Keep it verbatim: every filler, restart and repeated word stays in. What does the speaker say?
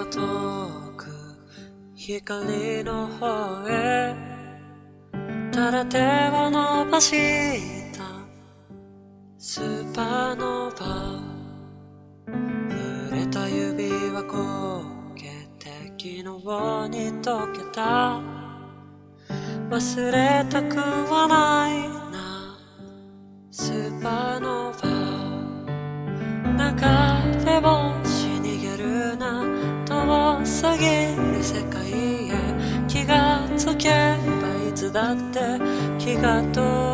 は遠く光の方へただ手を伸ばしたスーパーノーバー触れた指は焦げて昨日に溶けた忘れたくはないなスーパーノーバー流れ星逃げるな遠すぎる世界へ気がつけばいつだって気が遠